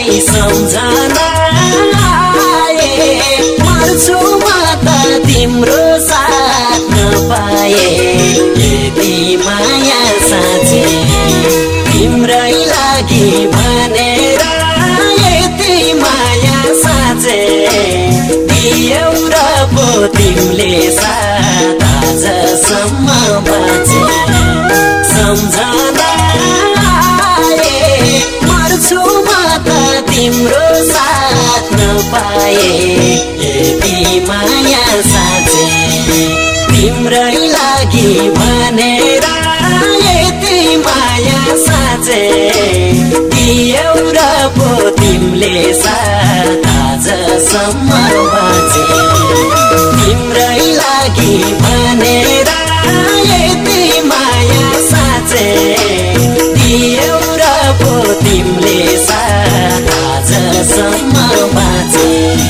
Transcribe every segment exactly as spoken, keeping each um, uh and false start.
सम्झना आए मर्छु म त तिम्रो साथ नपाए यति माया साँचे तिम्रै लागि भनेर यति माया साँचे दियौ र पो तिमीले साथ आजसम्म बाँचे सम्झना आए मर्छु म त तिम्रो साथ नपाए यति माया साँचे तिम्रै लागि भनेर यति माया साँचे दियौ र पो तिमीले साथ आजसम्म बाँचे तिम्रै लागि भनेर यति माया साँचे दियौ र पो तिमीले साथ आजसम्म बाँचे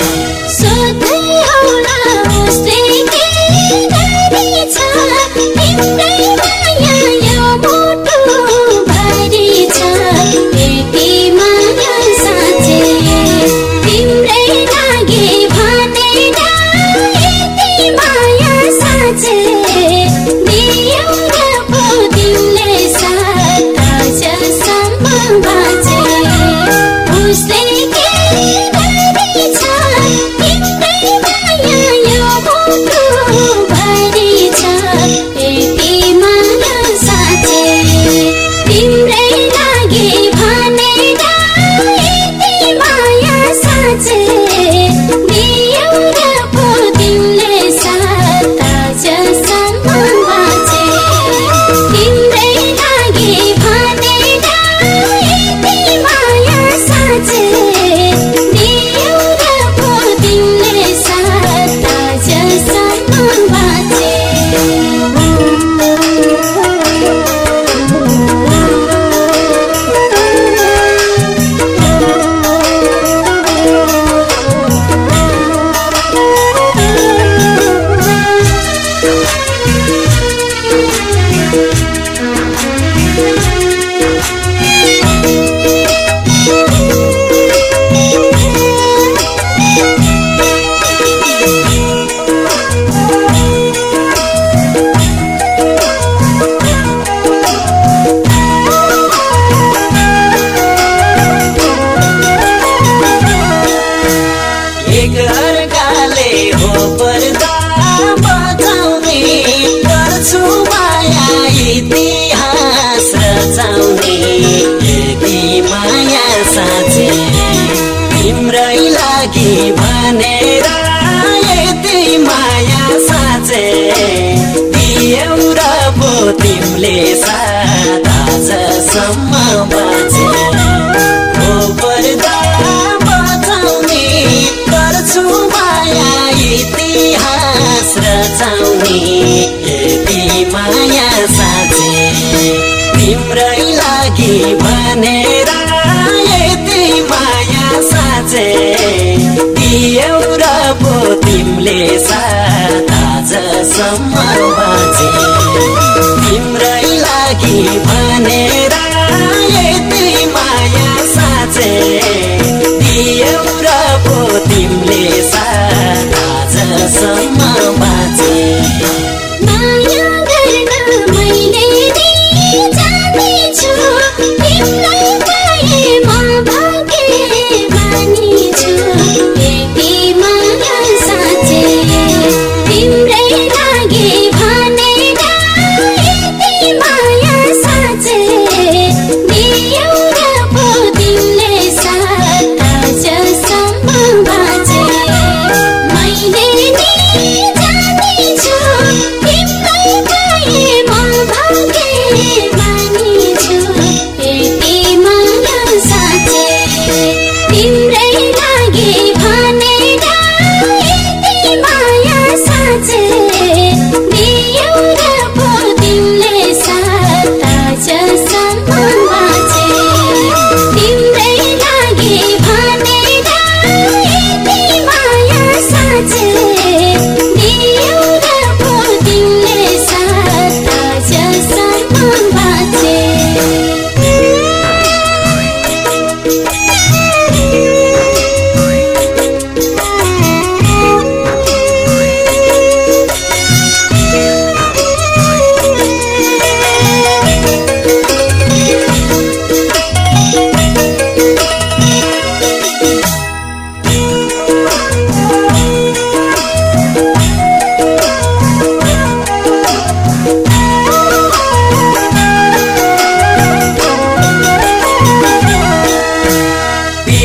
भनेर यति माया साँचे दियौ र पो तिमीले साथ आजसम्म बाँचे हो पर्दा बचाउने गर्छु माया इतिहास रचाउने यति माया साँचे तिम्रै लागि भनेर यति माया साँचे दियौ र पो तिमीले साथ आजसम्म बाँचे तिम्रै लागि भनेर यति माया साँचे दियौ र पो तिमीले साथ आजसम्म बाँचे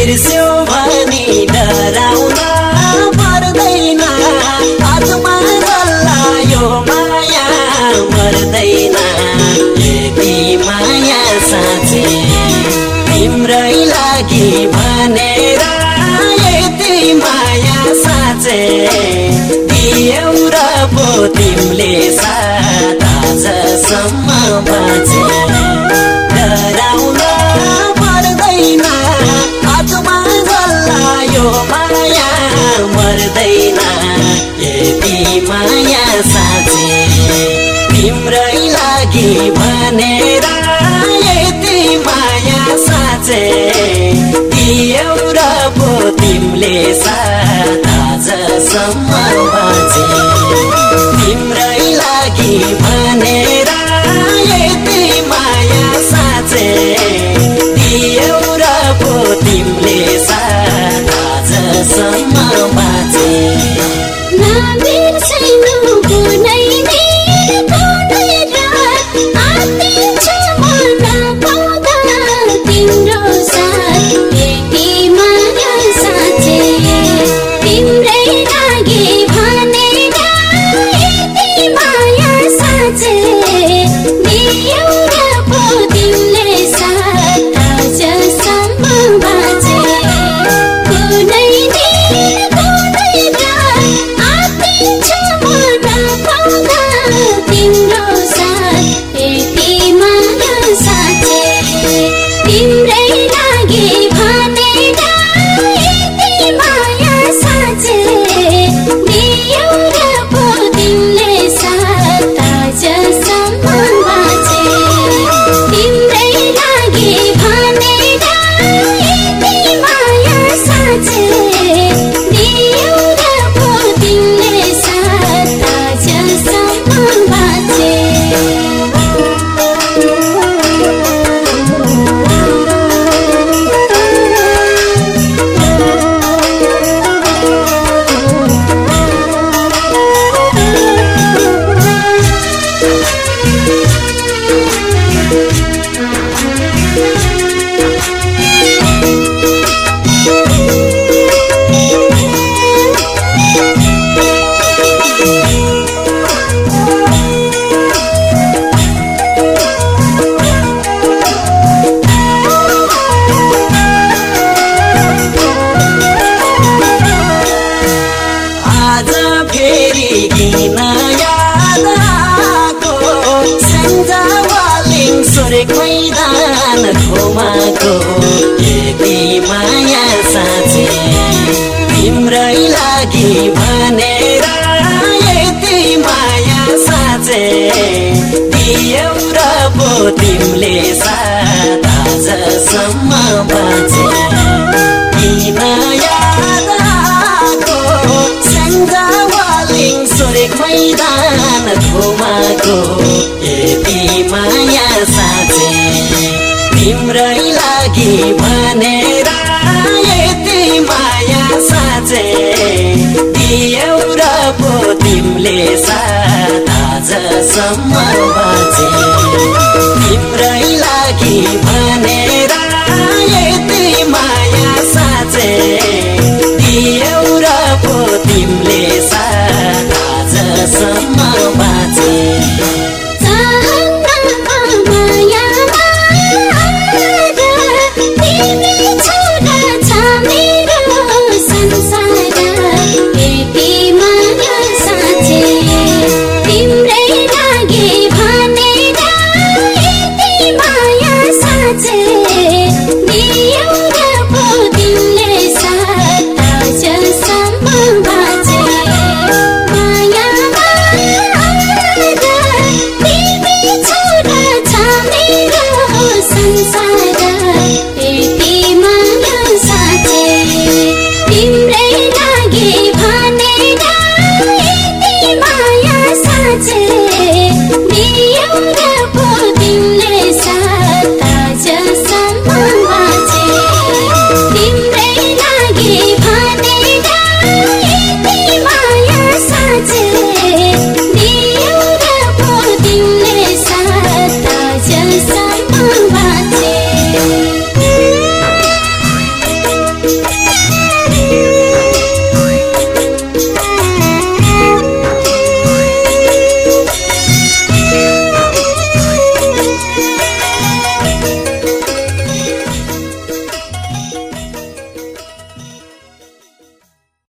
बिर्स्यौ भनी डराउन पर्दैन आत्मा जल्लायो माया मर्दैन यति माया साँचे तिम्रै लागि भनेर यति माया साँचे दियौ र पो तिमीले साथ आजसम्म बाँचे डराउन पर्दैन आत्मा जल्लायो माया मर्दैन यति माया साँचे तिम्रै लागि भनेर यति माया साँचे दियौ र पो तिमीले साथ आजसम्म बाँचे तिम्रै लागि भनेर यति माया साँचे दियौ र पो तिमीले साथ आजसम्म बाँचे मैदान घुमाको यति माया साँचे तिम्रै लागि भनेर यति माया साँचे दियौ र पो तिमीले साथ आजसम्म बाँचे किन याद आएको स्याङ्जावालिङ सोरेक मैदान घुमाको यति माया साँचे तिम्रै लागि भनेर यति माया साँचे दियौ र पो तिमीले साथ आजसम्म बाँचे तिम्रै लागि भनेर यति माया साँचे दियौ र पो तिमीले साथ आजसम्म बाँचे Tell me